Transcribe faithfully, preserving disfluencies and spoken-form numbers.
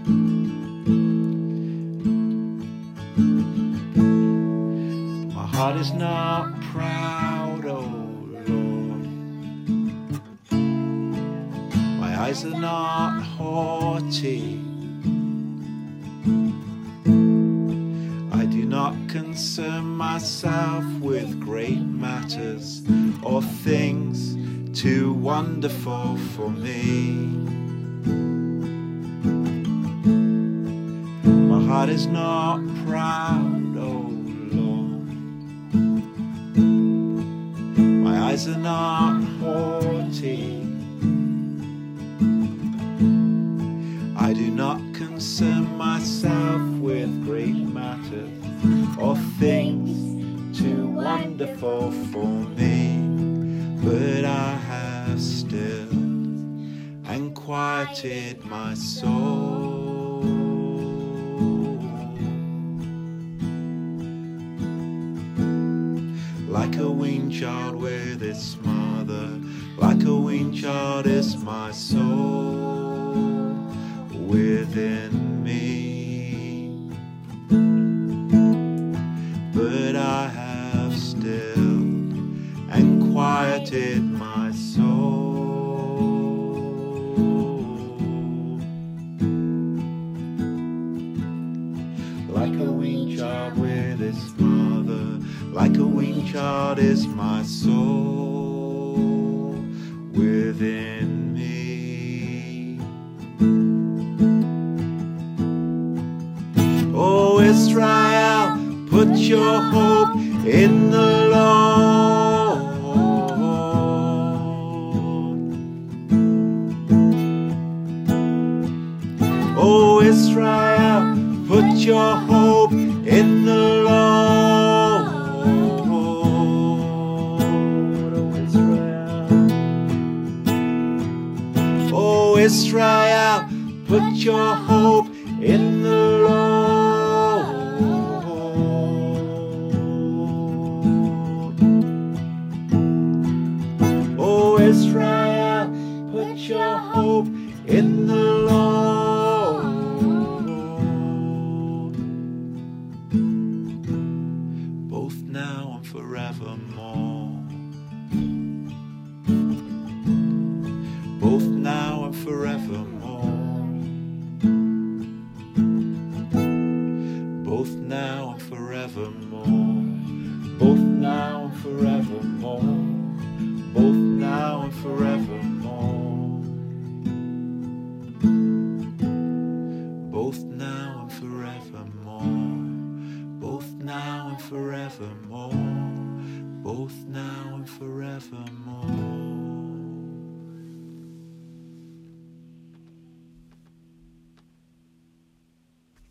My heart is not proud, oh Lord. My eyes are not haughty. I do not concern myself with great matters or things too wonderful for me. My heart is not proud, oh Lord. My eyes are not haughty. I do not concern myself with great matters or things too wonderful for me, but I have stilled and quieted my soul. Like a weaned child with its mother, like a weaned child is my soul within me. But I have stilled and quieted my soul. Like a weaned child with its mother, like a weaned child is my soul within me. Oh Israel, put your hope in the Lord. Oh Israel, put your hope in the Lord. Oh Israel, oh Israel, put your hope in the Lord. Israel, put your hope in the Lord. Both now and forevermore. Both now and forevermore. Both now and forevermore. Both now and forevermore. Both now and forevermore. Both now and forevermore. Both now and forevermore. Both now and forevermore.